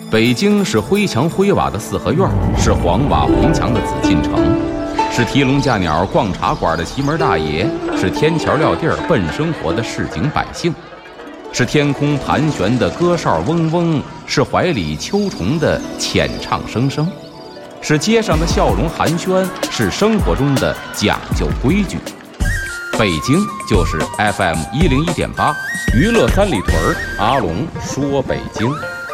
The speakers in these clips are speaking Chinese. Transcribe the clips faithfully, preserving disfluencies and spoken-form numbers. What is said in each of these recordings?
北京是灰墙灰瓦的四合院，是黄瓦红墙的紫禁城，是提笼架鸟逛茶馆的奇门大爷，是天桥撂地儿奔生活的市井百姓，是天空盘旋的歌哨嗡嗡，是怀里秋虫的浅唱声声，是街上的笑容寒暄，是生活中的讲究规矩。北京就是 F M 一零一点八，娱乐三里屯，阿龙说北京。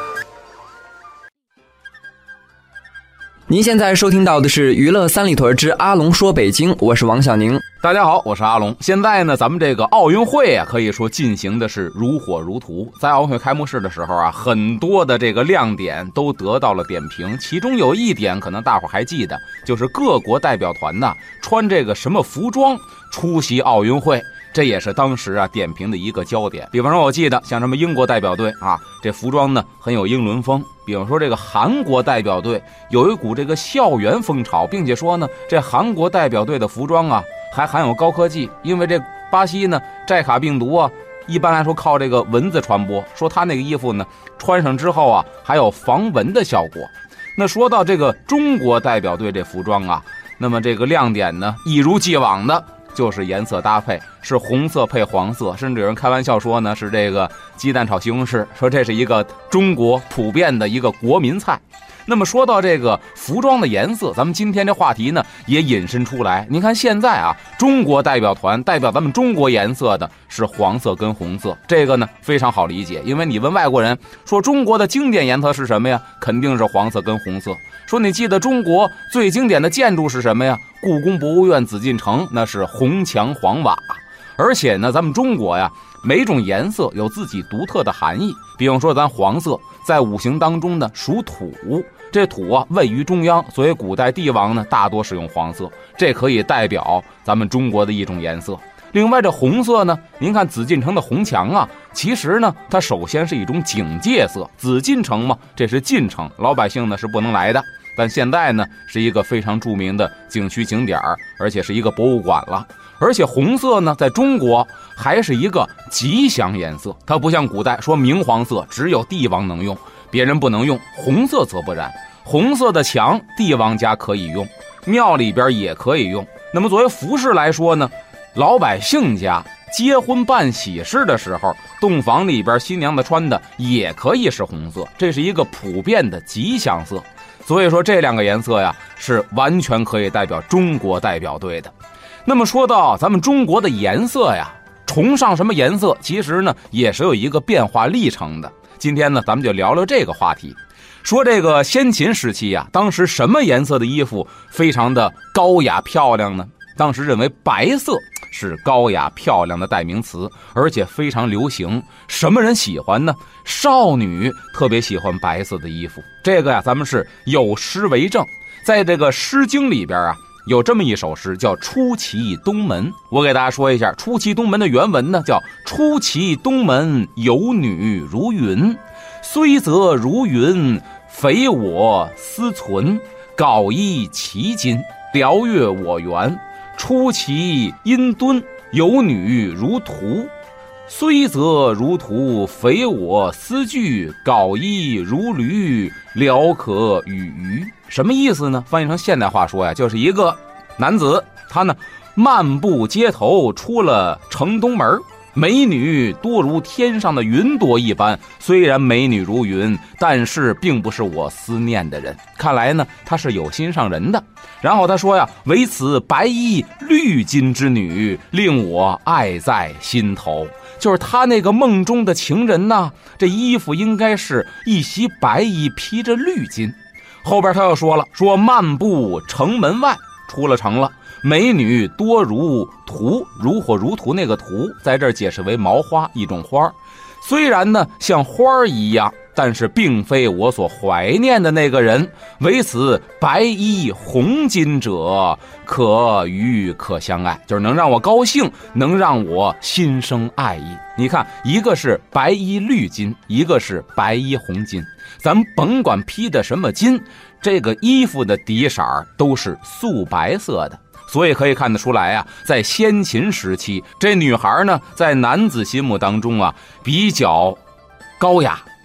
您现在收听到的是娱乐三里屯之阿龙说北京，我是王小宁。 大家好，我是阿龙。现在呢，咱们这个奥运会啊，可以说进行的是如火如荼。在奥运会开幕式的时候啊，很多的这个亮点都得到了点评。其中有一点可能大伙还记得，就是各国代表团呢穿这个什么服装出席奥运会。这也是当时啊点评的一个焦点。比方说我记得像什么英国代表队啊，这服装呢很有英伦风。比方说这个韩国代表队有一股这个校园风潮，并且说呢这韩国代表队的服装啊还含有高科技，因为这巴西呢寨卡病毒啊一般来说靠这个蚊子传播，说他那个衣服呢穿上之后啊还有防蚊的效果。那说到这个中国代表队这服装啊，那么这个亮点呢一如既往的就是颜色搭配，是红色配黄色，甚至有人开玩笑说呢是这个鸡蛋炒西红柿，说这是一个中国普遍的一个国民菜。那么说到这个服装的颜色，咱们今天这话题呢也引申出来。您看现在啊，中国代表团代表咱们中国颜色的是黄色跟红色，这个呢非常好理解，因为你问外国人说中国的经典颜色是什么呀，肯定是黄色跟红色。说你记得中国最经典的建筑是什么呀？故宫博物院紫禁城，那是红墙黄瓦。而且呢咱们中国呀每种颜色有自己独特的含义。比方说咱黄色在五行当中呢属土，这土啊位于中央，所以古代帝王呢大多使用黄色，这可以代表咱们中国的一种颜色。另外这红色呢，您看紫禁城的红墙啊，其实呢它首先是一种警戒色，紫禁城嘛，这是禁城，老百姓呢是不能来的，但现在呢是一个非常著名的景区景点，而且是一个博物馆了。而且红色呢在中国还是一个吉祥颜色，它不像古代说明黄色只有帝王能用，别人不能用，红色则不然。红色的墙帝王家可以用，庙里边也可以用。那么作为服饰来说呢，老百姓家结婚办喜事的时候，洞房里边新娘子穿的也可以是红色，这是一个普遍的吉祥色。所以说这两个颜色呀是完全可以代表中国代表队的。那么说到咱们中国的颜色呀，崇尚什么颜色，其实呢也是有一个变化历程的。今天呢咱们就聊聊这个话题。说这个先秦时期啊，当时什么颜色的衣服非常的高雅漂亮呢？当时认为白色是高雅漂亮的代名词，而且非常流行。什么人喜欢呢？少女特别喜欢白色的衣服。这个呀咱们是有诗为证。在这个诗经里边啊有这么一首诗叫出其东门。我给大家说一下出其东门的原文呢，叫出其东门有女如云，虽则如云，匪我思存，缟衣其襟，辽越我园。出其阴敦，有女如图，虽则如图，匪我思惧，缟衣如驴，辽可与鱼。什么意思呢？翻译成现代话说呀，就是一个男子他呢漫步街头，出了城东门，美女多如天上的云朵一般，虽然美女如云，但是并不是我思念的人。看来呢他是有心上人的。然后他说呀，唯此白衣绿巾之女，令我爱在心头。就是他那个梦中的情人呐，这衣服应该是一袭白衣披着绿巾。后边他又说了，说漫步城门外，出了城了，美女多如图，如火如荼那个图在这儿解释为毛花，一种花，虽然呢像花一样，但是并非我所怀念的那个人。唯此白衣红巾者，可与可相爱，就是能让我高兴，能让我心生爱意。你看，一个是白衣绿巾，一个是白衣红巾，咱们甭管披的什么巾，这个衣服的底色都是素白色的。所以可以看得出来啊，在先秦时期，这女孩呢在男子心目当中啊比较高雅，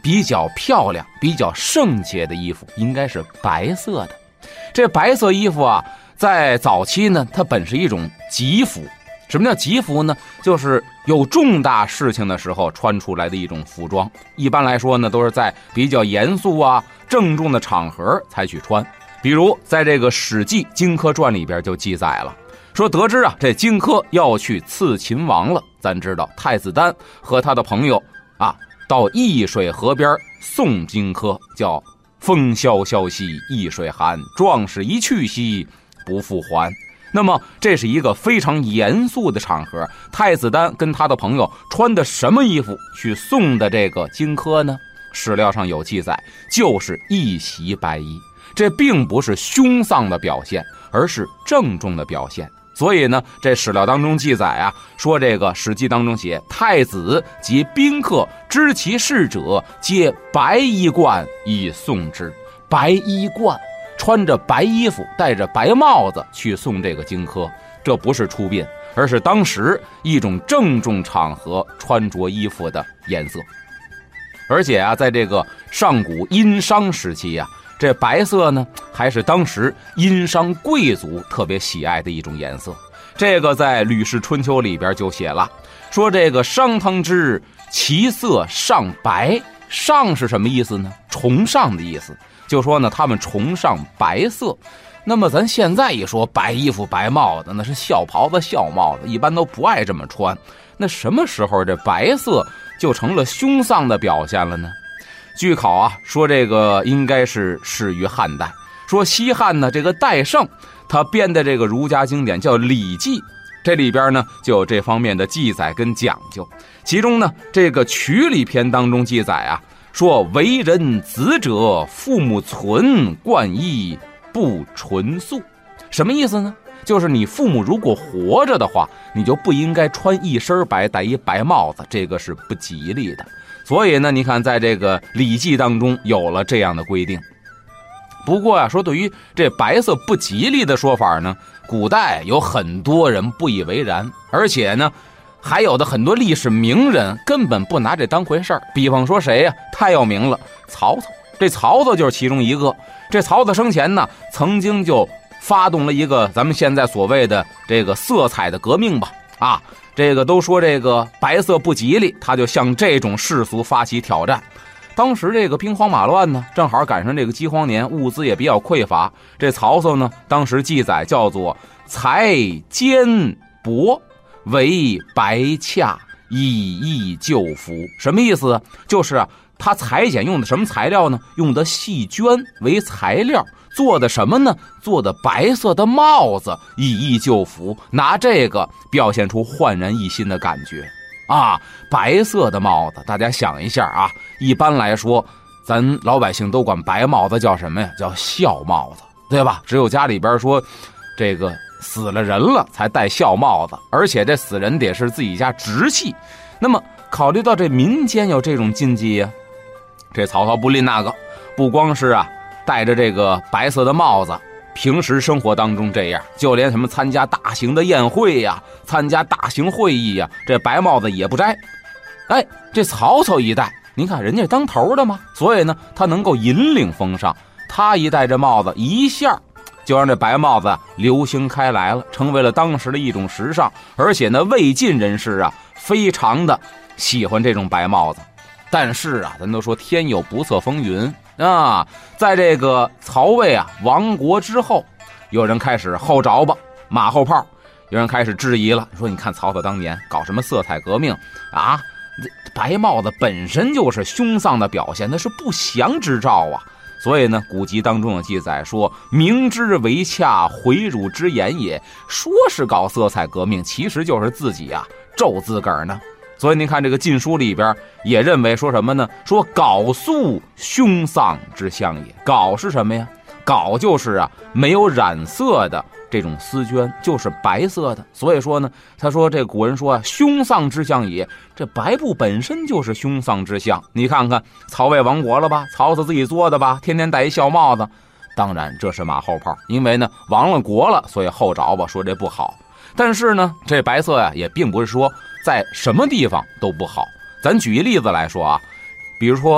比较漂亮、比较圣洁的衣服应该是白色的。这白色衣服啊，在早期呢，它本是一种吉服。什么叫吉服呢？就是有重大事情的时候穿出来的一种服装。一般来说呢，都是在比较严肃啊、郑重的场合才去穿。比如在这个《史记·荆轲传》里边就记载了，说得知啊，这荆轲要去刺秦王了。咱知道太子丹和他的朋友啊，到易水河边送荆轲，叫风萧萧兮易水寒，壮士一去兮不复还。那么这是一个非常严肃的场合，太子丹跟他的朋友穿的什么衣服去送的这个荆轲呢？史料上有记载，就是一袭白衣。这并不是凶丧的表现，而是郑重的表现。所以呢，这史料当中记载啊，说这个《史记》当中写，太子及宾客知其事者，皆白衣冠以送之。白衣冠，穿着白衣服，戴着白帽子去送这个荆轲，这不是出殡，而是当时一种郑重场合穿着衣服的颜色。而且啊，在这个上古殷商时期啊，这白色呢，还是当时殷商贵族特别喜爱的一种颜色。这个在《吕氏春秋》里边就写了，说这个商汤之其色上白，上是什么意思呢？崇尚的意思，就说呢他们崇尚白色。那么咱现在一说白衣服白帽子，那是孝袍子孝帽子，一般都不爱这么穿。那什么时候这白色就成了凶丧的表现了呢？据考啊，说这个应该是始于汉代。说西汉呢，这个戴胜他编的这个儒家经典叫《礼记》，这里边呢就有这方面的记载跟讲究。其中呢，这个曲礼篇当中记载啊，说为人子者，父母存，冠衣不纯素。什么意思呢？就是你父母如果活着的话，你就不应该穿一身白，戴一白帽子，这个是不吉利的。所以呢，你看在这个《礼记》当中有了这样的规定。不过啊，说对于这白色不吉利的说法呢，古代有很多人不以为然，而且呢，还有的很多历史名人根本不拿这当回事儿。比方说谁呀、啊？太有名了，曹操。这曹操就是其中一个。这曹操生前呢，曾经就发动了一个咱们现在所谓的这个色彩的革命吧，啊。这个都说这个白色不吉利，他就向这种世俗发起挑战。当时这个兵荒马乱呢，正好赶上这个饥荒年，物资也比较匮乏。这曹操呢，当时记载叫做裁坚帛，为白洽，以逸旧服。什么意思？就是啊，他裁剪用的什么材料呢？用的细绢为材料。做的什么呢？做的白色的帽子，以逸旧服，拿这个表现出焕然一新的感觉啊！白色的帽子，大家想一下啊，一般来说，咱老百姓都管白帽子叫什么呀？叫孝帽子，对吧？只有家里边说这个死了人了才戴孝帽子，而且这死人得是自己家直系。那么考虑到这民间有这种禁忌呀、啊，这曹操不吝那个，不光是啊戴着这个白色的帽子，平时生活当中这样，就连什么参加大型的宴会呀、参加大型会议呀，这白帽子也不摘。哎，这曹操一戴，您看人家当头的嘛，所以呢，他能够引领风尚。他一戴这帽子，一下就让这白帽子流行开来了，成为了当时的一种时尚。而且呢，魏晋人士啊，非常的喜欢这种白帽子。但是啊，咱都说天有不测风云啊，在这个曹魏啊亡国之后，有人开始后着吧，马后炮，有人开始质疑了，说你看曹操当年搞什么色彩革命啊，白帽子本身就是凶丧的表现，那是不祥之兆啊。所以呢，古籍当中有记载说，明之为洽，回辱之言也。说是搞色彩革命，其实就是自己啊咒自个儿呢。所以您看这个《晋书》里边也认为说什么呢？说缟素凶丧之象也。缟是什么呀？缟就是啊没有染色的这种丝绢，就是白色的。所以说呢，他说这古人说啊，凶丧之象也。这白布本身就是凶丧之象。你看看曹魏亡国了吧？曹操自己做的吧？天天戴一孝帽子。当然这是马后炮，因为呢亡了国了，所以后着吧说这不好。但是呢，这白色呀也并不是说在什么地方都不好。咱举一例子来说啊，比如说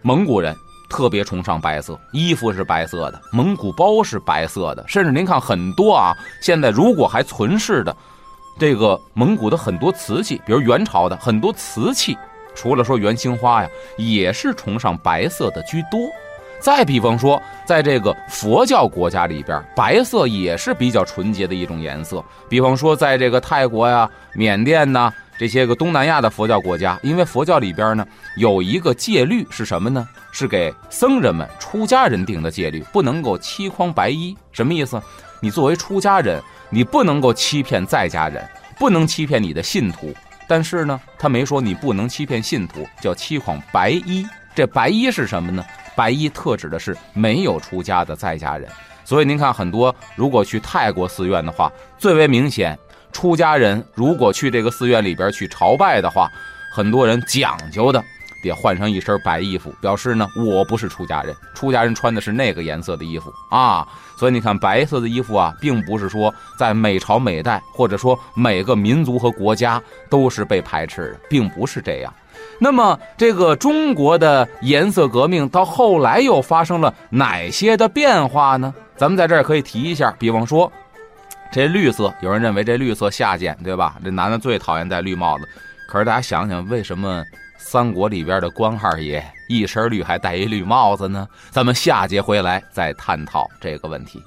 蒙古人特别崇尚白色，衣服是白色的，蒙古包是白色的，甚至您看很多啊，现在如果还存世的这个蒙古的很多瓷器，比如元朝的很多瓷器，除了说元青花呀，也是崇尚白色的居多。再比方说，在这个佛教国家里边，白色也是比较纯洁的一种颜色。比方说，在这个泰国呀、缅甸呐这些个东南亚的佛教国家，因为佛教里边呢有一个戒律是什么呢？是给僧人们、出家人定的戒律，不能够欺诳白衣。什么意思？你作为出家人，你不能够欺骗在家人，不能欺骗你的信徒。但是呢，他没说你不能欺骗信徒，叫欺诳白衣。这白衣是什么呢？白衣特指的是没有出家的在家人。所以您看，很多如果去泰国寺院的话，最为明显，出家人如果去这个寺院里边去朝拜的话，很多人讲究的得换上一身白衣服，表示呢我不是出家人，出家人穿的是那个颜色的衣服啊。所以你看，白色的衣服啊，并不是说在每朝每代或者说每个民族和国家都是被排斥的，并不是这样。那么这个中国的颜色革命到后来又发生了哪些的变化呢？咱们在这儿可以提一下，比方说这绿色，有人认为这绿色下贱，对吧？这男的最讨厌戴绿帽子。可是大家想想，为什么三国里边的关二爷一身绿还戴一绿帽子呢？咱们下节回来再探讨这个问题。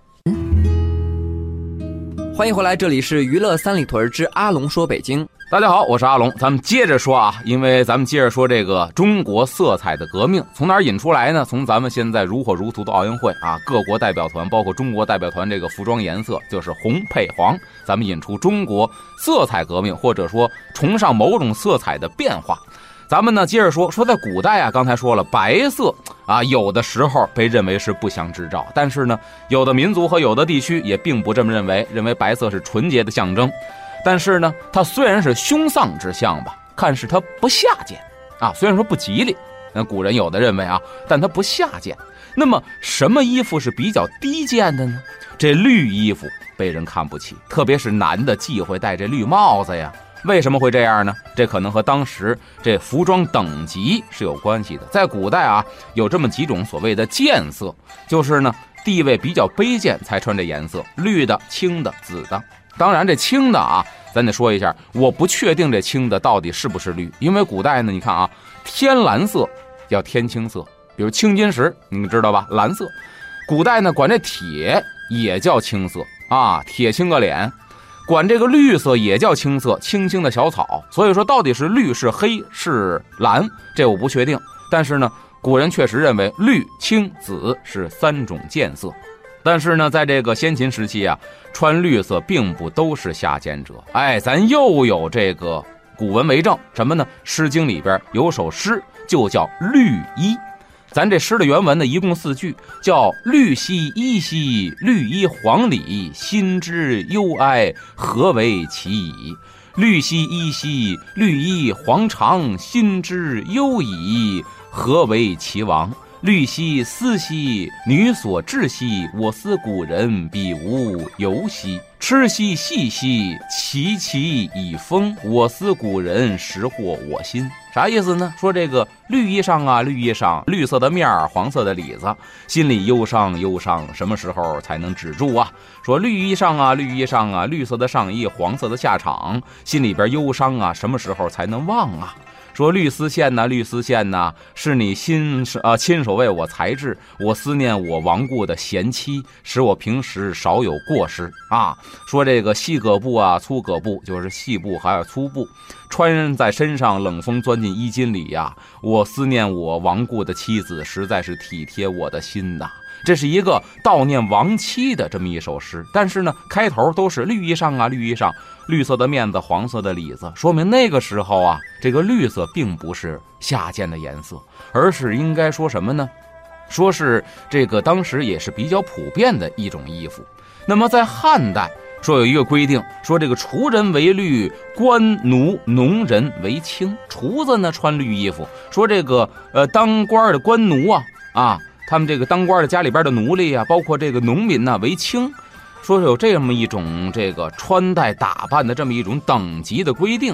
欢迎回来，这里是娱乐三里屯之阿龙说北京。 大家好，我是阿龙，咱们接着说啊，因为咱们接着说这个中国色彩的革命，从哪儿引出来呢？从咱们现在如火如荼的奥运会啊，各国代表团，包括中国代表团，这个服装颜色就是红配黄，咱们引出中国色彩革命，或者说崇尚某种色彩的变化。咱们呢接着说，说在古代啊，刚才说了，白色啊，有的时候被认为是不祥之兆，但是呢，有的民族和有的地区也并不这么认为，认为白色是纯洁的象征。但是呢，它虽然是凶丧之象吧，看是它不下贱啊，虽然说不吉利，那古人有的认为啊，但它不下贱。那么什么衣服是比较低贱的呢？这绿衣服被人看不起，特别是男的忌讳戴这绿帽子呀。为什么会这样呢？这可能和当时这服装等级是有关系的。在古代啊，有这么几种所谓的贱色，就是呢地位比较卑贱才穿这颜色，绿的、青的、紫的。当然这青的啊，咱得说一下，我不确定这青的到底是不是绿，因为古代呢，你看啊，天蓝色叫天青色，比如青金石，你们知道吧？蓝色。古代呢，管这铁也叫青色啊，铁青个脸。管这个绿色也叫青色，青青的小草。所以说，到底是绿是黑是蓝，这我不确定。但是呢，古人确实认为绿、青、紫是三种贱色。但是呢，在这个先秦时期啊，穿绿色并不都是下贱者。哎，咱又有这个古文为证，什么呢？《诗经》里边有首诗就叫绿衣。咱这诗的原文呢，一共四句，叫绿兮衣兮，绿衣黄里，心之忧哀，何为其已？绿兮衣兮，绿衣黄长，心之忧矣，何为其亡？绿兮丝兮，女所至兮，我思古人比无尤兮。痴兮细兮，其其以风，我思古人识获我心。啥意思呢？说这个绿衣裳啊，绿衣裳，绿色的面儿，黄色的里子，心里忧伤忧伤，什么时候才能止住啊？说绿衣裳啊，绿衣裳啊，绿色的上衣，黄色的下场，心里边忧伤啊，什么时候才能忘啊？说绿丝线呐，绿丝线呐，是你心啊亲手为我裁制，我思念我亡故的贤妻，使我平时少有过失啊。说这个细葛布啊，粗葛布，就是细布还有粗布，穿在身上，冷风钻进衣襟里呀。我思念我亡故的妻子，实在是体贴我的心呐。这是一个悼念亡妻的这么一首诗，但是呢，开头都是绿衣裳啊，绿衣裳，绿色的面子，黄色的里子，说明那个时候啊，这个绿色并不是下贱的颜色，而是应该说什么呢？说是这个当时也是比较普遍的一种衣服。那么在汉代说有一个规定，说这个厨人为绿，官奴农人为青。厨子呢穿绿衣服，说这个呃当官的官奴啊啊。他们这个当官的家里边的奴隶啊，包括这个农民呢为青，说有这么一种这个穿戴打扮的这么一种等级的规定。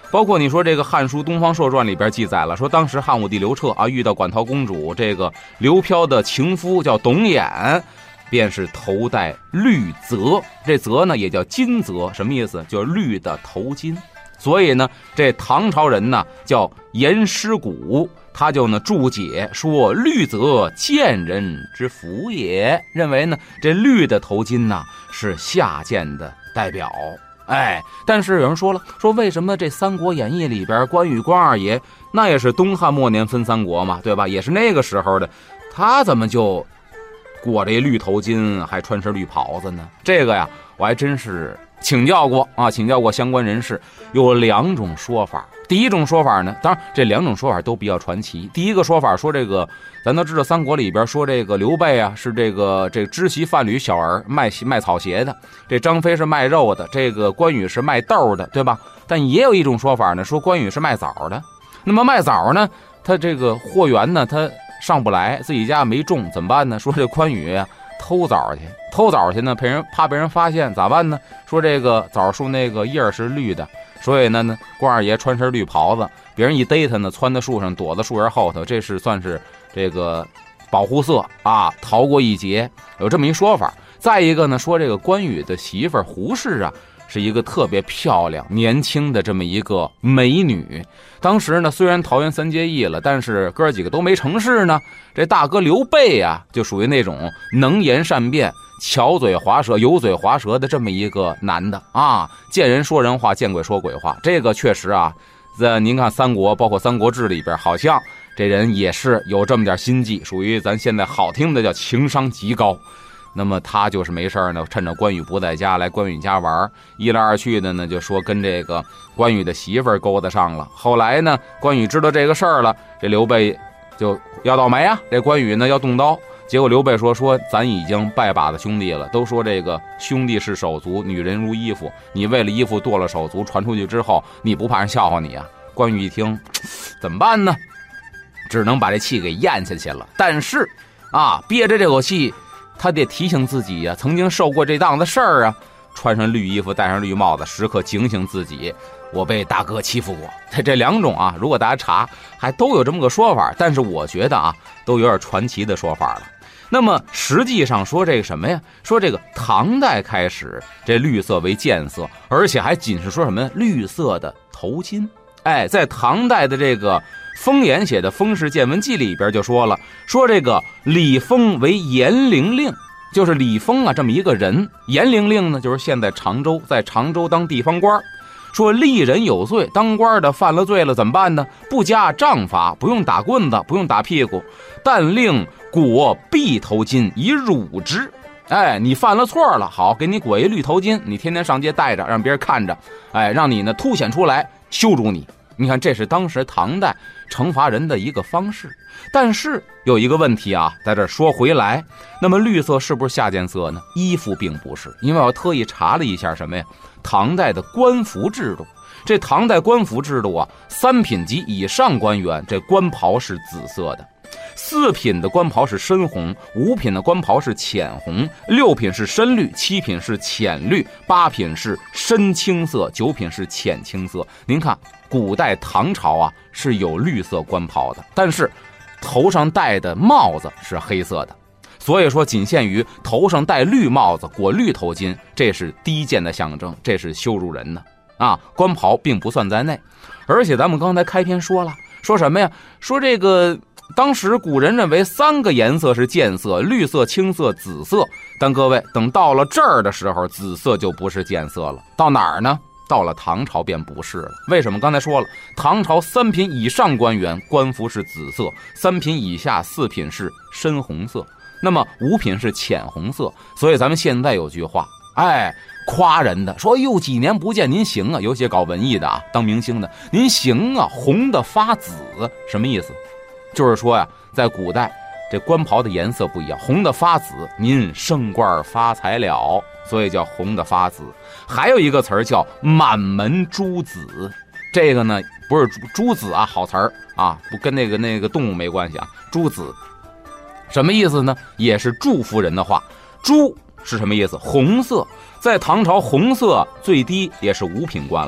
包括你说这个《汉书·东方朔传》里边记载了，说当时汉武帝刘彻啊遇到馆陶公主，这个刘飘的情夫叫董衍，便是头戴绿泽，这泽呢也叫金泽，什么意思？就是绿的头巾。所以呢，这唐朝人呢叫严师古，他就呢注解说绿泽贱人之福也，认为呢这绿的头巾呢是下贱的代表。哎，但是有人说了，说为什么这《三国演义》里边关羽关二爷那也是东汉末年分三国嘛，对吧？也是那个时候的，他怎么就裹着一绿头巾还穿身绿袍子呢？这个呀我还真是请教过啊，请教过相关人士，有两种说法。第一种说法呢，当然这两种说法都比较传奇。第一个说法说这个，咱都知道三国里边说这个刘备啊是这个这知席贩履小儿，卖卖草鞋的，这张飞是卖肉的，这个关羽是卖豆的，对吧？但也有一种说法呢，说关羽是卖枣的。那么卖枣呢，他这个货源呢他上不来，自己家没种怎么办呢？说这关羽啊偷枣去，偷枣去呢，被人怕被人发现，咋办呢？说这个枣树那个叶是绿的，所以呢呢，关二爷穿身绿袍子，别人一逮他呢，窜到树上，躲在树叶后头，这是算是这个保护色啊，逃过一劫，有这么一说法。再一个呢，说这个关羽的媳妇儿胡氏啊，是一个特别漂亮、年轻的这么一个美女。当时呢，虽然桃园三结义了，但是哥几个都没成事呢。这大哥刘备啊，就属于那种能言善辩、巧嘴滑舌、油嘴滑舌的这么一个男的啊，见人说人话，见鬼说鬼话。这个确实啊，在您看三国，包括《三国志》里边，好像这人也是有这么点心计，属于咱现在好听的叫情商极高。那么他就是没事呢，趁着关羽不在家来关羽家玩，一来二去的呢，就说跟这个关羽的媳妇儿勾搭上了。后来呢，关羽知道这个事儿了，这刘备就要倒霉啊，这关羽呢要动刀。结果刘备说说咱已经拜把子兄弟了，都说这个兄弟是手足，女人如衣服，你为了衣服剁了手足，传出去之后，你不怕人笑话你啊？关羽一听，怎么办呢？只能把这气给咽下去了。但是啊，憋着这口气，他得提醒自己呀、啊，曾经受过这档子事儿啊，穿上绿衣服，戴上绿帽子，时刻警醒自己，我被大哥欺负过。这两种啊，如果大家查，还都有这么个说法，但是我觉得啊，都有点传奇的说法了。那么实际上说这个什么呀？说这个唐代开始，这绿色为贱色，而且还仅是说什么绿色的头巾。哎，在唐代的这个风言写的《封氏见闻记》里边就说了，说这个李丰为延陵令，就是李丰啊这么一个人。延陵令呢，就是现在常州，在常州当地方官。说立人有罪，当官的犯了罪了怎么办呢？不加杖罚，不用打棍子，不用打屁股，但令裹碧头巾以辱之。哎，你犯了错了，好，给你裹一绿头巾，你天天上街带着，让别人看着，哎，让你呢凸显出来，羞辱你。你看，这是当时唐代惩罚人的一个方式。但是有一个问题啊，在这说回来，那么绿色是不是下贱色呢？衣服并不是，因为我特意查了一下什么呀？唐代的官服制度。这唐代官服制度啊，三品及以上官员这官袍是紫色的，四品的官袍是深红，五品的官袍是浅红，六品是深绿，七品是浅绿，八品是深青色，九品是浅青色。您看古代唐朝啊是有绿色官袍的，但是头上戴的帽子是黑色的，所以说仅限于头上戴绿帽子，裹绿头巾，这是低贱的象征，这是羞辱人的啊！官袍并不算在内。而且咱们刚才开篇说了，说什么呀？说这个当时古人认为三个颜色是贱色，绿色、青色、紫色。但各位等到了这儿的时候，紫色就不是贱色了。到哪儿呢？到了唐朝便不是了。为什么？刚才说了，唐朝三品以上官员官服是紫色，三品以下四品是深红色，那么五品是浅红色。所以咱们现在有句话，哎，夸人的说，哟，几年不见您行啊，有些搞文艺的啊，当明星的，您行啊，红的发紫，什么意思？就是说呀，在古代这官袍的颜色不一样，红的发紫，您升官发财了，所以叫红的发紫。还有一个词儿叫满门朱紫，这个呢不是朱紫啊，好词儿啊，不跟那个那个动物没关系啊。朱紫什么意思呢？也是祝福人的话。朱是什么意思？红色，在唐朝红色最低也是五品官了。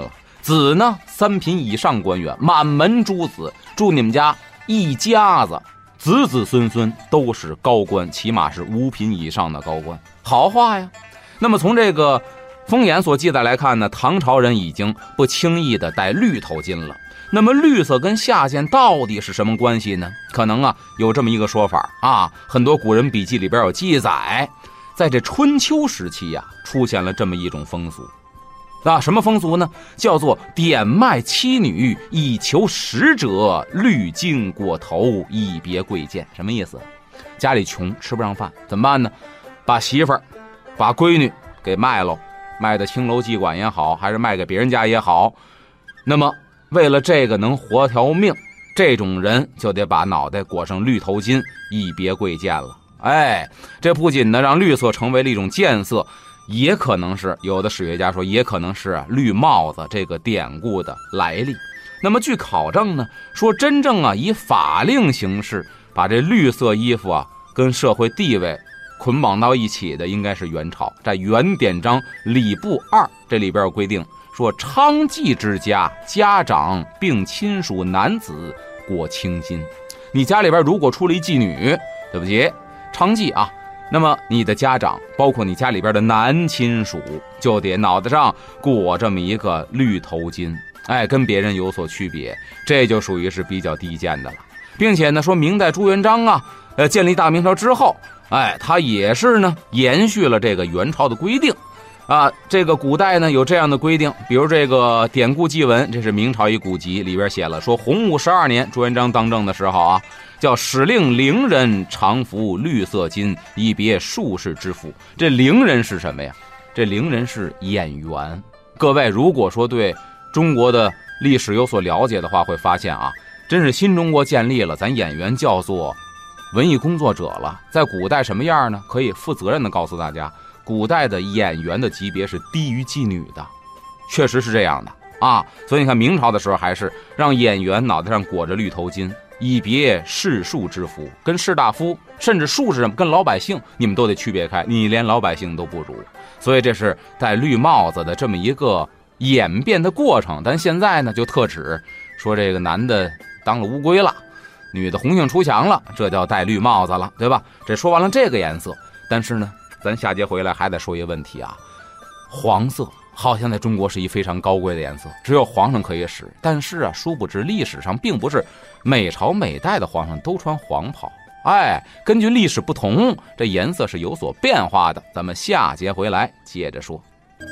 子呢三品以上官员，满门诸子，祝你们家一家子子子孙孙都是高官，起码是五品以上的高官。好话呀。那么从这个风言所记载来看呢，唐朝人已经不轻易的戴绿头巾了。那么绿色跟下贱到底是什么关系呢？可能啊有这么一个说法啊，很多古人笔记里边有记载，在这春秋时期呀、啊，出现了这么一种风俗。啊，什么风俗呢？叫做点卖妻女以求食者，滤巾裹头以别贵贱。什么意思？家里穷吃不上饭怎么办呢？把媳妇儿把闺女给卖了，卖的青楼妓馆也好，还是卖给别人家也好，那么为了这个能活条命，这种人就得把脑袋裹上绿头巾，以别贵贱了。哎，这不仅呢让绿色成为了一种贱色，也可能是有的史学家说，也可能是绿帽子这个典故的来历。那么据考证呢，说真正啊以法令形式把这绿色衣服啊跟社会地位捆绑到一起的，应该是元朝，在元典章礼部二这里边有规定，说娼妓之家，家长并亲属男子裹青巾。你家里边如果出了一妓女，对不起，娼妓啊，那么你的家长包括你家里边的男亲属就得脑袋上裹这么一个绿头巾，哎，跟别人有所区别，这就属于是比较低贱的了。并且呢说明代朱元璋啊呃建立大明朝之后，哎，他也是呢延续了这个元朝的规定啊。这个古代呢有这样的规定，比如这个典故记文，这是明朝一古籍，里边写了说，洪武十二年朱元璋当政的时候啊，叫使令伶人常服绿色巾，以别术士之服。这伶人是什么呀？这伶人是演员。各位如果说对中国的历史有所了解的话，会发现啊，真是新中国建立了，咱演员叫做文艺工作者了。在古代什么样呢？可以负责任的告诉大家，古代的演员的级别是低于妓女的，确实是这样的啊。所以你看明朝的时候，还是让演员脑袋上裹着绿头巾，以别士庶之服，跟士大夫甚至术士跟老百姓你们都得区别开，你连老百姓都不如。所以这是戴绿帽子的这么一个演变的过程。但现在呢就特指说这个男的当了乌龟了，女的红杏出墙了，这叫戴绿帽子了，对吧？这说完了这个颜色，但是呢咱下节回来还得说一个问题啊，黄色好像在中国是一非常高贵的颜色，只有皇上可以使。但是啊，殊不知历史上并不是每朝每代的皇上都穿黄袍，哎，根据历史不同，这颜色是有所变化的。咱们下节回来接着说。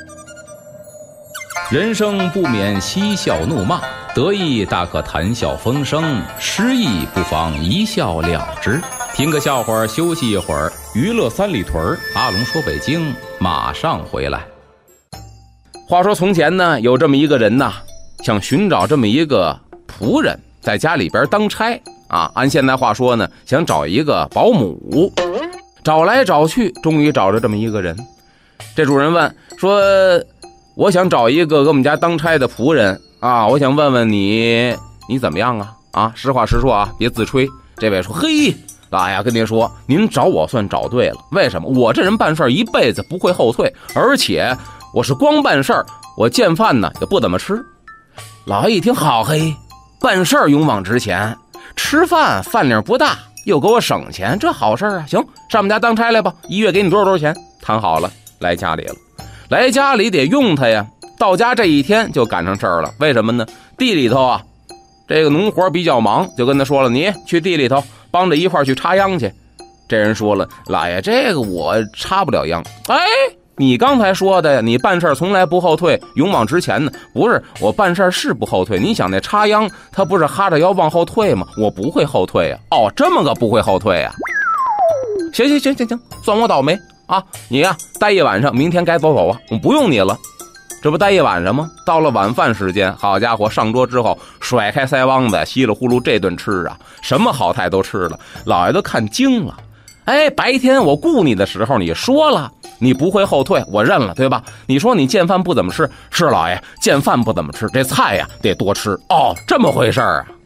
人生不免嬉笑怒骂，得意大可谈笑风生，失意不妨一笑了之。听个笑话休息一会儿，娱乐三里屯，阿龙说北京马上回来。 话说从前呢，有这么一个人呐，想寻找这么一个仆人在家里边当差啊，按现代话说呢，想找一个保姆。找来找去，终于找着这么一个人。这主人问说，我想找一个给我们家当差的仆人啊，我想问问你，你怎么样啊？啊，实话实说啊，别自吹。这位说，嘿，老爷跟您说，您找我算找对了。为什么？我这人办事一辈子不会后退，而且我是光办事儿，我见饭呢也不怎么吃。老爷一听，好嘿，办事儿勇往直前，吃饭饭量不大，又给我省钱，这好事啊！行，上我们家当差来吧，一月给你多少多少钱？谈好了，来家里了。来家里得用他呀，到家这一天就赶上事儿了。为什么呢？地里头啊，这个农活比较忙，就跟他说了，你去地里头帮着一块儿去插秧去。这人说了，老爷，这个我插不了秧。哎，你刚才说的，你办事从来不后退，勇往直前呢。不是，我办事是不后退。你想那插秧，他不是哈着腰往后退吗？我不会后退啊。哦，这么个不会后退啊。行行行行行，算我倒霉啊！你呀、啊，待一晚上，明天该走走啊，我不用你了。这不待一晚上吗？到了晚饭时间，好家伙，上桌之后甩开腮帮子，稀里呼噜这顿吃啊，什么好菜都吃了，老爷都看惊了。哎，白天我雇你的时候你说了你不会后退，我认了，对吧？你说你见饭不怎么吃，是老爷见饭不怎么吃，这菜呀得多吃。哦，这么回事儿啊。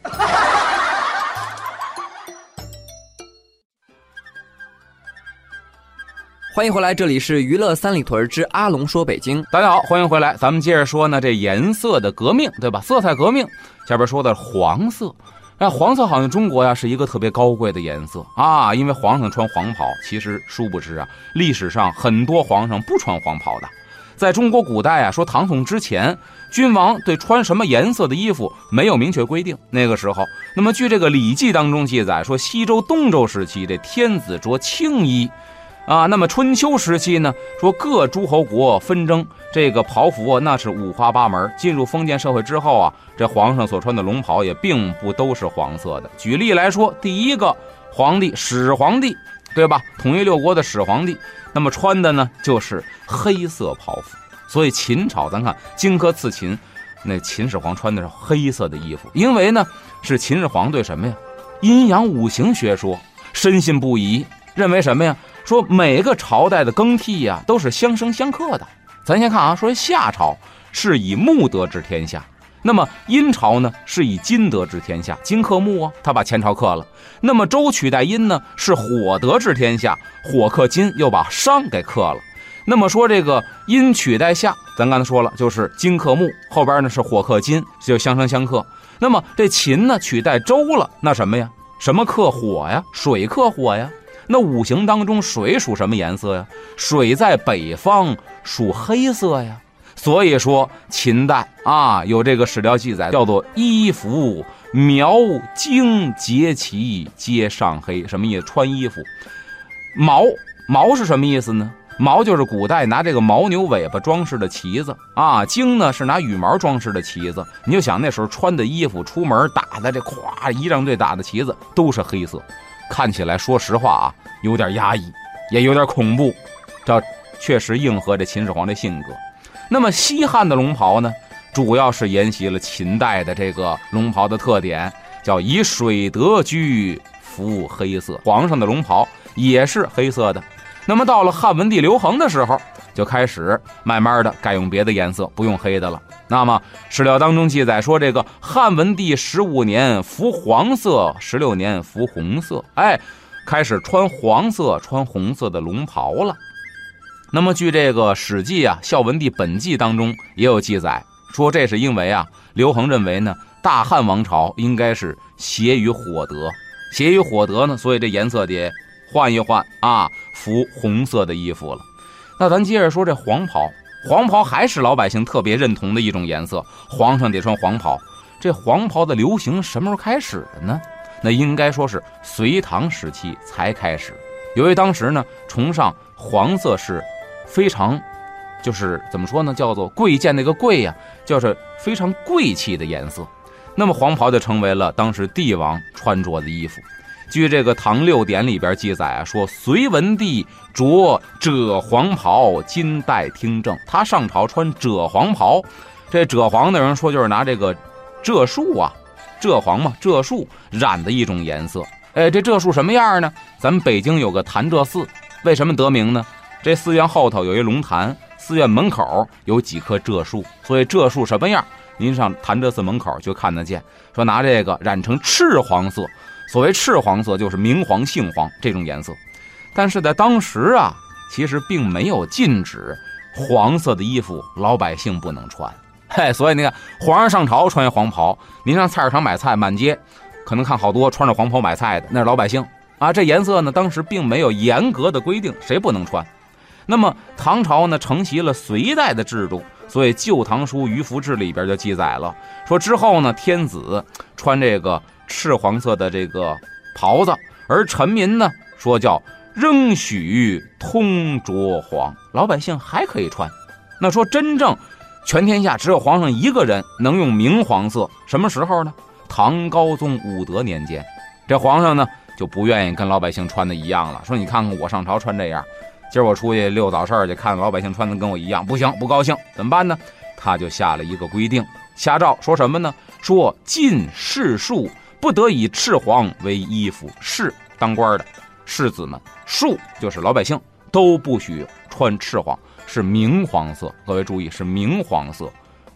欢迎回来，这里是娱乐三里屯之阿龙说北京。 大家好，欢迎回来，咱们接着说呢，这颜色的革命，对吧？色彩革命，下边说的黄色。哎，黄色好像中国呀是一个特别高贵的颜色啊，因为皇上穿黄袍，其实殊不知啊，历史上很多皇上不穿黄袍的。在中国古代啊，说唐宋之前，君王对穿什么颜色的衣服没有明确规定。那个时候，那么据这个《礼记》当中记载说，西周、东周时期这天子着青衣。啊，那么春秋时期呢，说各诸侯国纷争，这个袍服啊，那是五花八门。进入封建社会之后啊，这皇上所穿的龙袍也并不都是黄色的。举例来说，第一个皇帝始皇帝，对吧？统一六国的始皇帝，那么穿的呢就是黑色袍服。所以秦朝，咱看荆轲刺秦，那秦始皇穿的是黑色的衣服，因为呢是秦始皇对什么呀？阴阳五行学说深信不疑，认为什么呀？说每个朝代的更替呀、啊，都是相生相克的。咱先看啊，说夏朝是以木得治天下，那么殷朝呢是以金得治天下，金克木啊，他把前朝克了。那么周取代殷呢是火得治天下，火克金，又把商给克了。那么说这个殷取代夏，咱刚才说了，就是金克木，后边呢是火克金，就相生相克。那么这秦呢取代周了，那什么呀？什么克火呀？水克火呀。那五行当中水属什么颜色呀？水在北方属黑色呀。所以说秦代啊有这个史料记载，叫做衣服苗荆节旗皆上黑。什么意思？穿衣服毛毛是什么意思呢？毛就是古代拿这个牦牛尾巴装饰的旗子啊，荆呢是拿羽毛装饰的旗子。你就想那时候穿的衣服，出门打的这咵仪仗队打的旗子都是黑色，看起来说实话啊有点压抑，也有点恐怖，这确实应和这秦始皇的性格。那么西汉的龙袍呢，主要是沿袭了秦代的这个龙袍的特点，叫以水德居，服黑色。皇上的龙袍也是黑色的。那么到了汉文帝刘恒的时候，就开始慢慢的改用别的颜色，不用黑的了。那么史料当中记载说，这个汉文帝十五年服黄色，十六年服红色，哎，开始穿黄色穿红色的龙袍了。那么据这个史记啊《孝文帝本纪》当中也有记载，说这是因为啊刘恒认为呢大汉王朝应该是协于火德，协于火德呢，所以这颜色得换一换啊，服红色的衣服了。那咱接着说这黄袍，黄袍还是老百姓特别认同的一种颜色，皇上得穿黄袍。这黄袍的流行什么时候开始的呢？那应该说是隋唐时期才开始。由于当时呢崇尚黄色是非常就是怎么说呢，叫做贵贱那个贵呀、啊，就是非常贵气的颜色。那么黄袍就成为了当时帝王穿着的衣服。据这个《唐六典》里边记载啊，说隋文帝着赭黄袍，金带听政。他上朝穿赭黄袍，这赭黄的人说就是拿这个赭树啊，赭黄嘛，赭树染的一种颜色。哎，这赭树什么样呢？咱们北京有个潭柘寺，为什么得名呢？这寺院后头有一龙潭，寺院门口有几棵赭树，所以赭树什么样，您上潭柘寺门口就看得见。说拿这个染成赤黄色。所谓赤黄色就是明黄杏黄这种颜色，但是在当时啊，其实并没有禁止黄色的衣服老百姓不能穿。嘿，所以你看皇上上朝穿黄袍，您上菜市场买菜，满街可能看好多穿着黄袍买菜的，那是老百姓啊。这颜色呢，当时并没有严格的规定谁不能穿。那么唐朝呢承袭了隋代的制度，所以《旧唐书·渔夫志》里边就记载了，说之后呢，天子穿这个赤黄色的这个袍子，而臣民呢说叫仍许通着黄，老百姓还可以穿。那说真正全天下只有皇上一个人能用明黄色，什么时候呢？唐高宗武德年间，这皇上呢就不愿意跟老百姓穿的一样了，说你看看我上朝穿这样，今儿我出去溜早市去，看老百姓穿的跟我一样，不行，不高兴，怎么办呢？他就下了一个规定，下诏说什么呢？说禁士庶不得以赤黄为衣服，士当官的士子们，庶就是老百姓，都不许穿赤黄，是明黄色。各位注意，是明黄色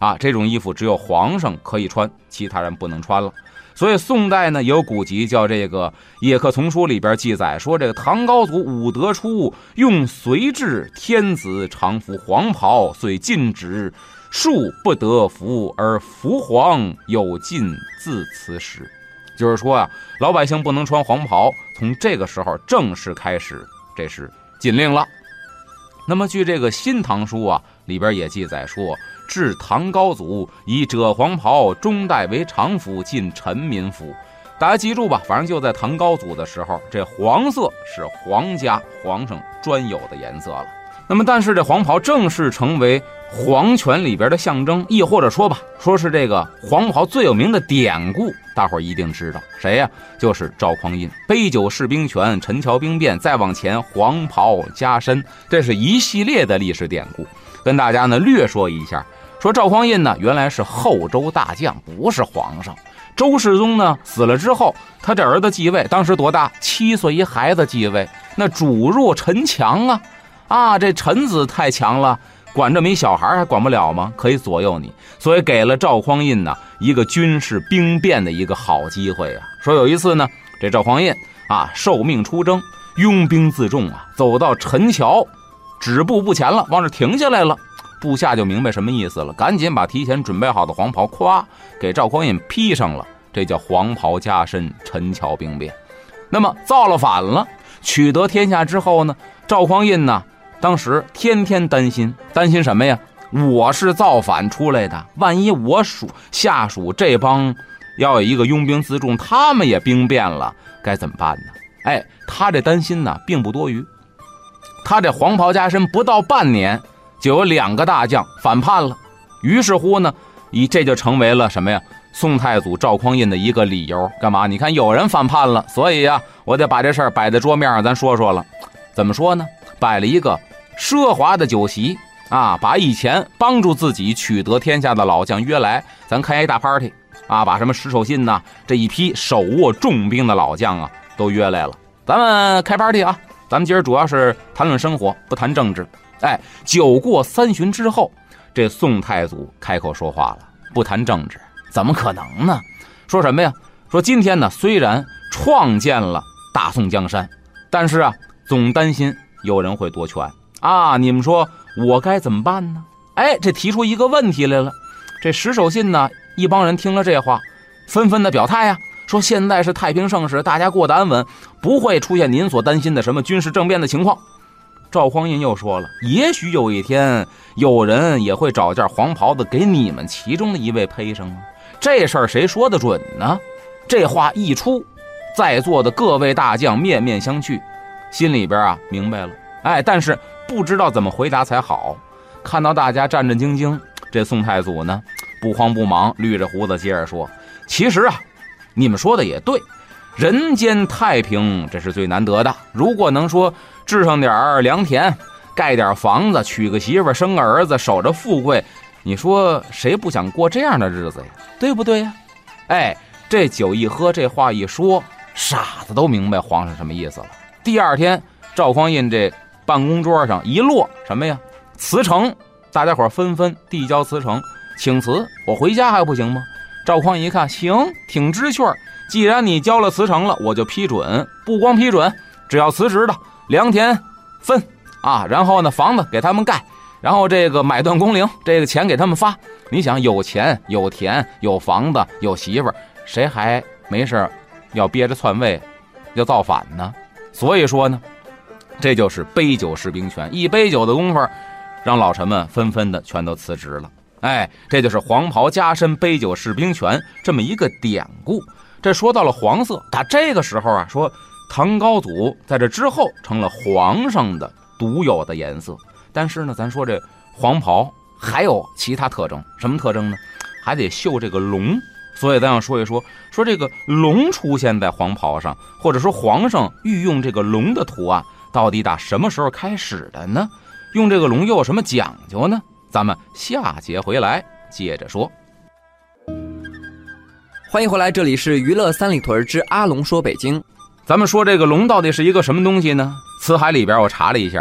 啊，这种衣服只有皇上可以穿，其他人不能穿了。所以宋代呢也有古籍叫这个《野客丛书》里边记载说，这个唐高祖武德初用随制天子常服黄袍，遂禁止庶不得服，而服黄有尽自此时。就是说啊，老百姓不能穿黄袍，从这个时候正式开始，这是禁令了。那么据这个《新唐书》啊里边也记载说，至唐高祖以赭黄袍中带为常服，禁臣民服。大家记住吧，反正就在唐高祖的时候，这黄色是皇家皇上专有的颜色了。那么但是这黄袍正式成为皇权里边的象征，亦或者说吧，说是这个黄袍最有名的典故，大伙儿一定知道谁呀、啊？就是赵匡胤，杯酒释兵权，陈桥兵变，再往前黄袍加身，这是一系列的历史典故，跟大家呢略说一下。说赵匡胤呢原来是后周大将，不是皇上。周世宗呢死了之后，他这儿子继位，当时多大？七岁一孩子继位，那主弱臣强啊啊，这臣子太强了，管这么一小孩还管不了吗？可以左右你，所以给了赵匡胤呢一个军事兵变的一个好机会啊。说有一次呢，这赵匡胤啊受命出征，拥兵自重啊，走到陈桥，止步不前了，往这停下来了。部下就明白什么意思了，赶紧把提前准备好的黄袍咵给赵匡胤披上了，这叫黄袍加身，陈桥兵变。那么造了反了，取得天下之后呢，赵匡胤呢当时天天担心，担心什么呀？我是造反出来的，万一我属下属这帮要有一个拥兵自重，他们也兵变了，该怎么办呢？哎，他这担心呢并不多余，他这黄袍加身不到半年，就有两个大将反叛了。于是乎呢，以这就成为了什么呀？宋太祖赵匡胤的一个理由。干嘛？你看有人反叛了，所以呀、啊，我得把这事儿摆在桌面上，咱说说了。怎么说呢？摆了一个奢华的酒席啊，把以前帮助自己取得天下的老将约来，咱开一大 party 啊，把什么石守信呐、啊、这一批手握重兵的老将啊都约来了，咱们开 party 啊。咱们今儿主要是谈论生活，不谈政治。哎，酒过三巡之后，这宋太祖开口说话了，不谈政治，怎么可能呢？说什么呀？说今天呢，虽然创建了大宋江山，但是啊，总担心有人会夺权啊！你们说我该怎么办呢？哎，这提出一个问题来了。这石守信呢，一帮人听了这话，纷纷的表态呀、啊，说现在是太平盛世，大家过得安稳，不会出现您所担心的什么军事政变的情况。赵匡胤又说了，也许有一天有人也会找件黄袍子给你们其中的一位配上啊，这事儿谁说得准呢？这话一出，在座的各位大将面面相觑，心里边啊明白了，哎，但是不知道怎么回答才好。看到大家战战兢兢，这宋太祖呢不慌不忙，捋着胡子接着说，其实啊你们说的也对，人间太平这是最难得的，如果能说置上点良田，盖点房子，娶个媳妇，生个儿子，守着富贵，你说谁不想过这样的日子呀？对不对呀？哎，这酒一喝，这话一说，傻子都明白皇上什么意思了。第二天赵匡胤这办公桌上一落什么呀？辞呈，大家伙纷纷递交辞呈，请辞，我回家还不行吗？赵匡胤一看，行，挺知趣儿，既然你交了辞呈了，我就批准，不光批准，只要辞职的良田分啊，然后呢房子给他们盖，然后这个买断工龄，这个钱给他们发。你想有钱有田有房子有媳妇儿，谁还没事要憋着篡位要造反呢？所以说呢，这就是杯酒释兵权，一杯酒的功夫让老臣们纷纷的全都辞职了。哎，这就是黄袍加身杯酒释兵权这么一个典故。这说到了黄色，打这个时候啊，说唐高祖在这之后成了皇上的独有的颜色。但是呢，咱说这黄袍还有其他特征，什么特征呢？还得绣这个龙。所以咱要说一说，说这个龙出现在黄袍上，或者说皇上御用这个龙的图案，到底打什么时候开始的呢？用这个龙又有什么讲究呢？咱们下节回来接着说。 欢迎回来，这里是娱乐三里屯之阿龙说北京。 咱们说这个龙到底是一个什么东西呢？辞海里边我查了一下，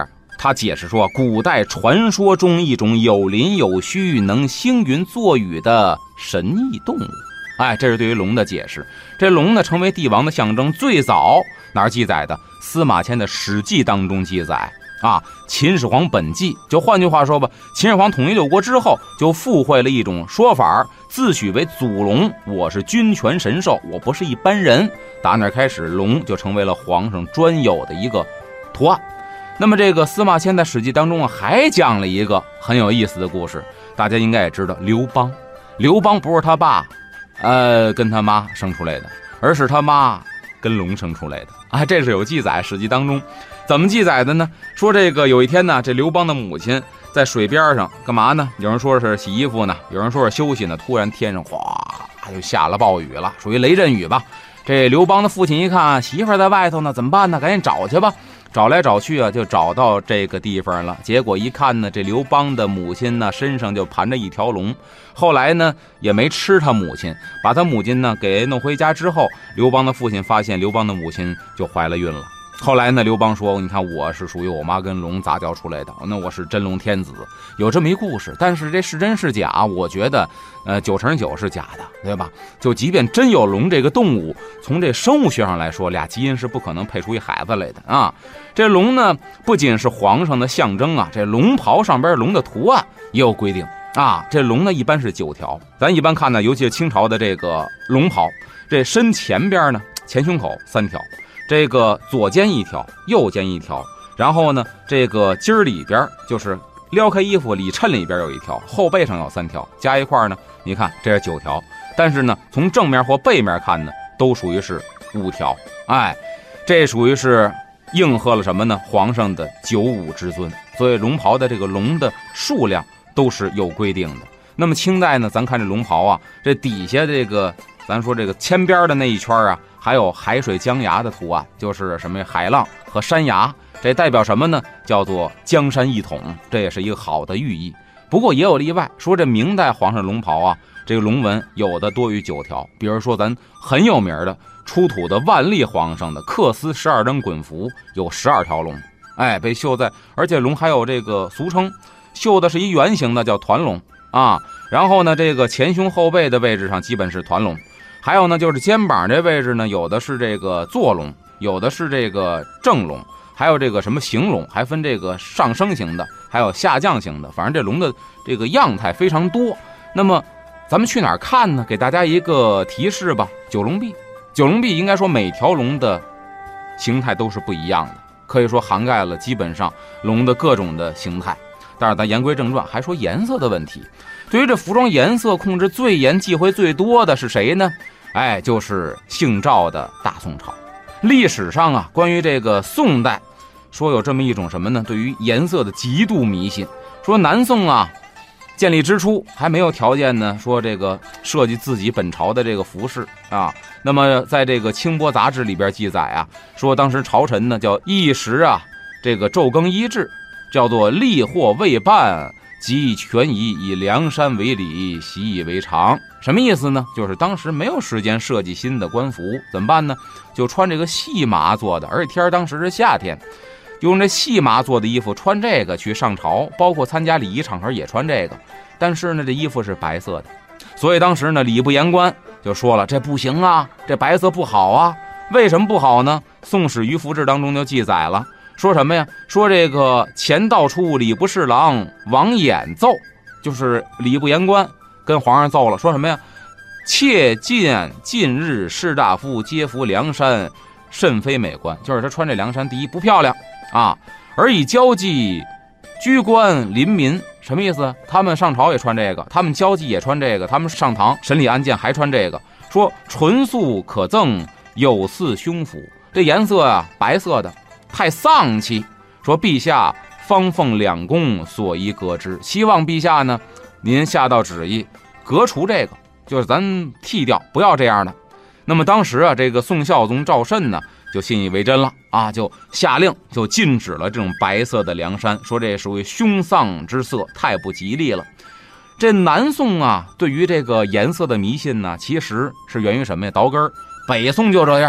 他解释说，古代传说中一种有鳞有须、能星云作雨的神异动物。哎，这是对于龙的解释。这龙呢，成为帝王的象征，最早哪儿记载的？司马迁的《史记》当中记载啊，秦始皇本纪。就换句话说吧，秦始皇统一六国之后，就附会了一种说法，自诩为祖龙，我是君权神授，我不是一般人。打那开始，龙就成为了皇上专有的一个图案。那么这个司马迁在《史记》当中啊，还讲了一个很有意思的故事，大家应该也知道，刘邦。刘邦不是他爸呃，跟他妈生出来的，而是他妈跟龙生出来的啊，这是有记载，《史记》当中怎么记载的呢？说这个有一天呢，这刘邦的母亲在水边上干嘛呢？有人说是洗衣服呢，有人说是休息呢。突然天上哗就下了暴雨了，属于雷阵雨吧。这刘邦的父亲一看媳妇在外头呢，怎么办呢？赶紧找去吧。找来找去啊，就找到这个地方了。结果一看呢，这刘邦的母亲呢身上就盘着一条龙。后来呢也没吃他母亲，把他母亲呢给弄回家之后，刘邦的父亲发现刘邦的母亲就怀了孕了。后来呢，刘邦说：“你看，我是属于我妈跟龙杂交出来的，那我是真龙天子。”有这么一故事，但是这是真是假，我觉得，呃，九成九是假的，对吧？就即便真有龙这个动物，从这生物学上来说，俩基因是不可能配出一孩子来的啊。这龙呢，不仅是皇上的象征啊，这龙袍上边龙的图案也有规定啊。这龙呢，一般是九条，咱一般看呢，尤其是清朝的这个龙袍，这身前边呢，前胸口三条。这个左肩一条，右肩一条，然后呢，这个襟儿里边就是撩开衣服里衬里边有一条，后背上有三条，加一块呢，你看这是九条。但是呢，从正面或背面看呢，都属于是五条。哎，这属于是应和了什么呢？皇上的九五之尊。所以龙袍的这个龙的数量都是有规定的。那么清代呢，咱看这龙袍啊，这底下这个咱说这个铅边的那一圈啊，还有海水江崖的图案，就是什么海浪和山崖，这代表什么呢？叫做江山一统，这也是一个好的寓意。不过也有例外，说这明代皇上龙袍啊，这个龙纹有的多于九条。比如说咱很有名的出土的万历皇上的缂丝十二张滚服，有十二条龙，哎，被绣在，而且龙还有这个俗称，绣的是一圆形的，叫团龙啊。然后呢，这个前胸后背的位置上基本是团龙。还有呢，就是肩膀这位置呢，有的是这个坐龙，有的是这个正龙，还有这个什么行龙，还分这个上升型的，还有下降型的。反正这龙的这个样态非常多。那么咱们去哪儿看呢？给大家一个提示吧。九龙壁，九龙壁应该说每条龙的形态都是不一样的，可以说涵盖了基本上龙的各种的形态。但是咱言归正传，还说颜色的问题。对于这服装颜色控制最严、忌讳最多的是谁呢？哎，就是姓赵的大宋朝。历史上啊，关于这个宋代，说有这么一种什么呢？对于颜色的极度迷信。说南宋啊，建立之初还没有条件呢，说这个设计自己本朝的这个服饰啊。那么在这个《清波杂志》里边记载啊，说当时朝臣呢叫一时啊，这个昼更一至，叫做立或未办，即权宜以梁山为礼，习以为常。什么意思呢？就是当时没有时间设计新的官服，怎么办呢？就穿这个细麻做的，而且天当时是夏天，用这细麻做的衣服穿这个去上朝，包括参加礼仪场合也穿这个。但是呢，这衣服是白色的，所以当时呢，礼部言官就说了，这不行啊，这白色不好啊。为什么不好呢？《宋史于服志》当中就记载了，说什么呀？说这个前道出礼部侍郎王衍奏，就是礼部言官跟皇上奏了，说什么呀？切见近日士大夫皆服梁山，甚非美观。就是他穿这梁山，第一不漂亮啊，而以交际居官临民，什么意思？他们上朝也穿这个，他们交际也穿这个，他们上堂审理案件还穿这个。说纯素可赠，有似胸腹。这颜色啊，白色的太丧气。说陛下方奉两宫，所宜革之。希望陛下呢，您下道旨意，革除这个，就是咱剃掉，不要这样的。那么当时啊，这个宋孝宗赵慎呢，就信以为真了啊，就下令就禁止了这种白色的梁山，说这属于凶丧之色，太不吉利了。这南宋啊，对于这个颜色的迷信呢，其实是源于什么呀？倒根儿，北宋就这样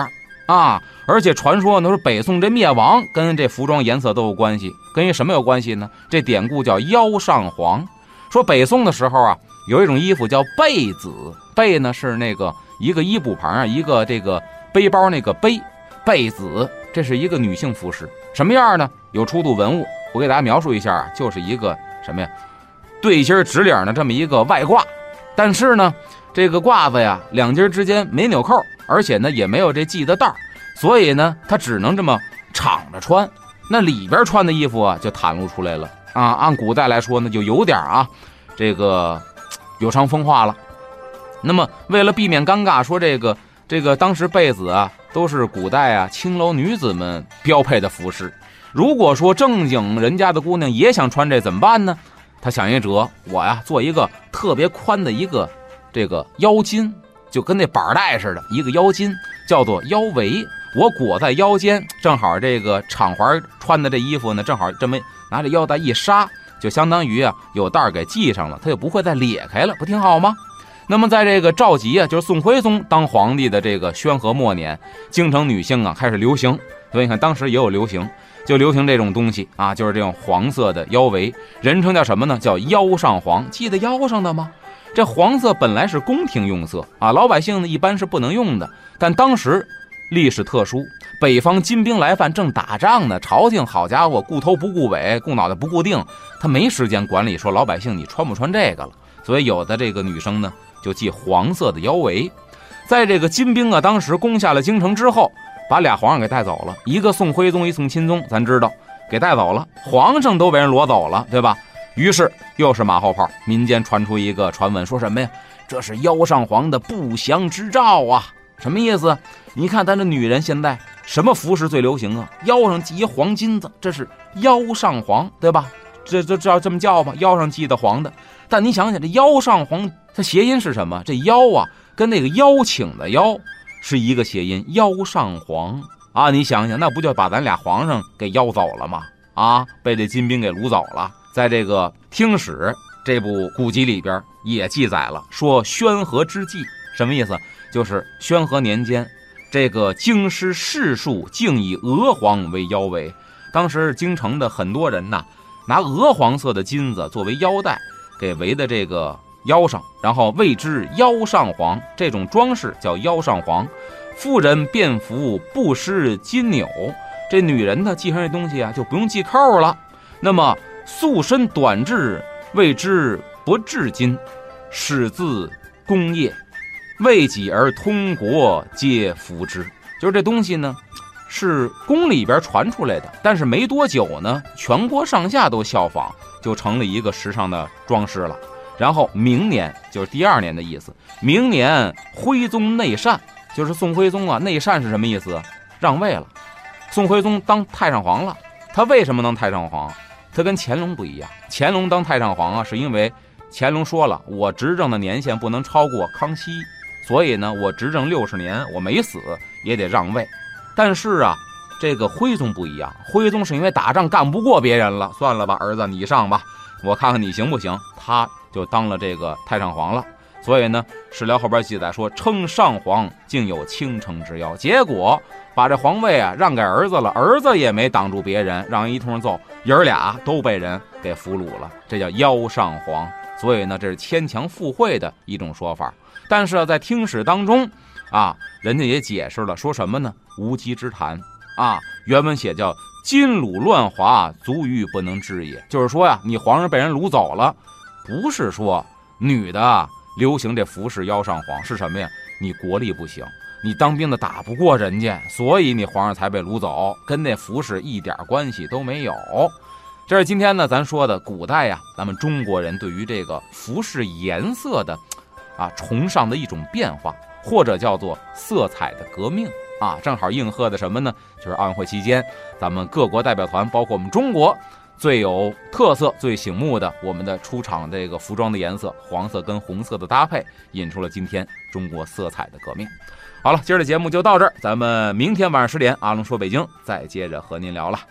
啊。而且传说呢，说北宋这灭亡跟这服装颜色都有关系，跟一什么有关系呢？这典故叫腰上黄。说北宋的时候啊，有一种衣服叫贝子，贝呢是那个一个衣部旁啊，一个这个背包那个背，贝子，这是一个女性服饰，什么样呢？有出土文物，我给大家描述一下啊，就是一个什么呀？对襟直领的这么一个外褂，但是呢，这个褂子呀，两襟之间没纽扣，而且呢也没有这系的带儿，所以呢，它只能这么敞着穿。那里边穿的衣服啊，就袒露出来了啊。按古代来说呢，就有点啊，这个有伤风化了。那么为了避免尴尬，说这个这个当时被子啊，都是古代啊青楼女子们标配的服饰。如果说正经人家的姑娘也想穿这怎么办呢？他想一辙，我呀做一个特别宽的一个这个腰巾，就跟那板带似的，一个腰巾叫做腰围，我裹在腰间，正好这个敞怀穿的这衣服呢，正好这么拿着腰带一纱，就相当于啊有带给系上了，它就不会再裂开了，不挺好吗？那么在这个赵佶啊，就是宋徽宗当皇帝的这个宣和末年，京城女性啊开始流行，所以你看当时也有流行，就流行这种东西啊，就是这种黄色的腰围，人称叫什么呢？叫腰上黄，系在腰上的吗？这黄色本来是宫廷用色啊，老百姓呢一般是不能用的，但当时历史特殊，北方金兵来犯正打仗呢，朝廷好家伙顾头不顾尾，顾脑袋不顾腚，他没时间管理说老百姓你穿不穿这个了，所以有的这个女生呢就系黄色的腰围。在这个金兵啊当时攻下了京城之后，把俩皇上给带走了，一个宋徽宗，一宋钦宗，咱知道给带走了，皇上都被人裸走了，对吧？于是又是马后炮，民间传出一个传闻，说什么呀？这是腰上皇的不祥之兆啊！什么意思？你看咱这女人现在什么服饰最流行啊？腰上系一黄金子，这是腰上皇，对吧？这这这要这么叫吧，腰上系的黄的。但你想想，这腰上皇它谐音是什么？这腰啊，跟那个邀请的邀是一个谐音，腰上皇啊！你想想，那不就把咱俩皇上给邀走了吗？啊，被这金兵给掳走了。在这个《听史》这部古籍里边也记载了，说宣和之际，什么意思？就是宣和年间，这个京师士庶竟以鹅黄为腰围。当时京城的很多人呐，拿鹅黄色的金子作为腰带，给围在这个腰上，然后谓之腰上黄。这种装饰叫腰上黄。妇人便服不施金纽，这女人呢系上这东西啊，就不用系扣了。那么素身短质，谓之不至金，始自工业，为己而通国皆服之。就是这东西呢是宫里边传出来的，但是没多久呢，全国上下都效仿，就成了一个时尚的装饰了。然后明年就是第二年的意思，明年徽宗内禅，就是宋徽宗啊，内禅是什么意思？让位了，宋徽宗当太上皇了。他为什么当太上皇？他跟乾隆不一样，乾隆当太上皇啊，是因为乾隆说了，我执政的年限不能超过康熙，所以呢，我执政六十年，我没死也得让位。但是啊，这个徽宗不一样，徽宗是因为打仗干不过别人了，算了吧，儿子你上吧，我看看你行不行，他就当了这个太上皇了。所以呢，史料后边记载说，称上皇竟有倾城之邀，结果把这皇位啊让给儿子了，儿子也没挡住别人，让人一通揍，爷儿俩都被人给俘虏了，这叫腰上皇。所以呢，这是牵强附会的一种说法。但是啊，在听史当中啊，人家也解释了，说什么呢？无稽之谈啊。原文写叫金虏乱华，足于不能治也。就是说呀，你皇上被人掳走了，不是说女的流行这服饰腰上皇，是什么呀？你国力不行，你当兵的打不过人家，所以你皇上才被掳走，跟那服饰一点关系都没有。这是今天呢咱说的古代呀，咱们中国人对于这个服饰颜色的啊崇尚的一种变化，或者叫做色彩的革命啊，正好应和的什么呢？就是奥运会期间，咱们各国代表团，包括我们中国最有特色、最醒目的我们的出场这个服装的颜色，黄色跟红色的搭配，引出了今天中国色彩的革命。好了，今儿的节目就到这儿，咱们明天晚上十点，阿龙说北京再接着和您聊了。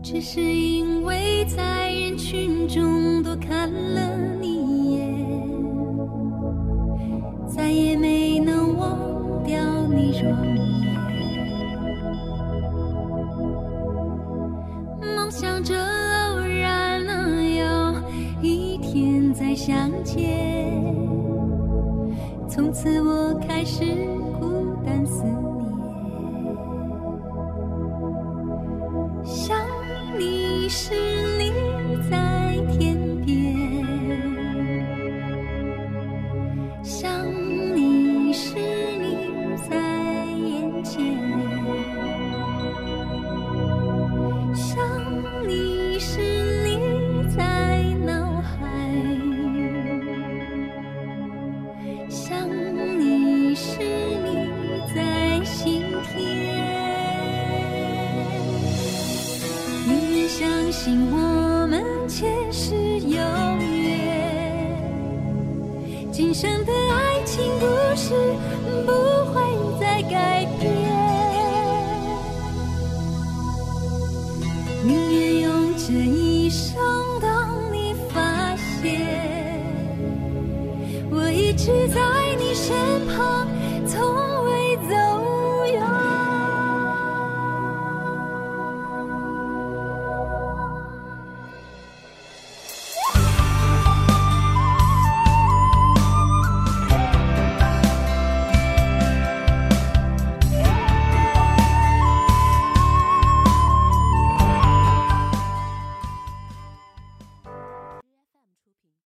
只是因为在人群中多看了你一眼，再也没能忘掉你容颜。梦想着偶然能有一天再相见，从此我开始孤单思念。想你时你在天边，想你时你在眼前，想你时你在脑海，想你时你在心田。相信我们前世有缘，今生的爱情故事不会再改变。宁愿用这一生等你发现，我一直在你身旁。